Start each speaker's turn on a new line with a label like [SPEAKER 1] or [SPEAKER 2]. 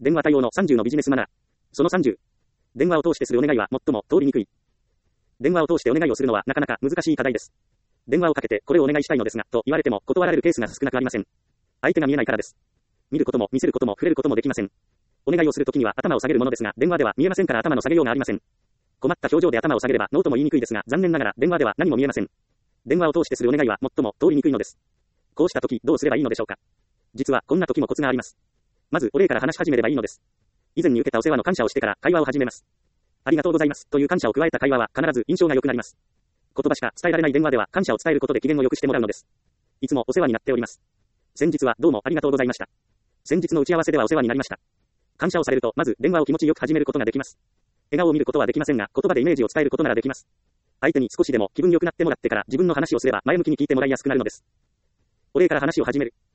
[SPEAKER 1] 電話対応の30のビジネスマナー。その30。電話を通してするお願いは最も通りにくい。電話を通してお願いをするのはなかなか難しい課題です。電話をかけてこれをお願いしたいのですが、と言われても断られるケースが少なくありません。相手が見えないからです。見ることも見せることも触れることもできません。お願いをするときには頭を下げるものですが、電話では見えませんから頭の下げようがありません。困った表情で頭を下げればノーとも言いにくいですが、残念ながら電話では何も見えません。電話を通してするお願いは最も通りにくいのです。こうしたときどうすればいいのでしょうか。実はこんなときもコツがあります。まずお礼から話し始めればいいのです。以前に受けたお世話の感謝をしてから会話を始めます。ありがとうございますという感謝を加えた会話は必ず印象が良くなります。言葉しか伝えられない電話では感謝を伝えることで機嫌を良くしてもらうのです。いつもお世話になっております。先日はどうもありがとうございました。先日の打ち合わせではお世話になりました。感謝をされるとまず電話を気持ちよく始めることができます。笑顔を見ることはできませんが、言葉でイメージを伝えることならできます。相手に少しでも気分良くなってもらってから自分の話をすれば前向きに聞いてもらいやすくなるのです。お礼から話を始める。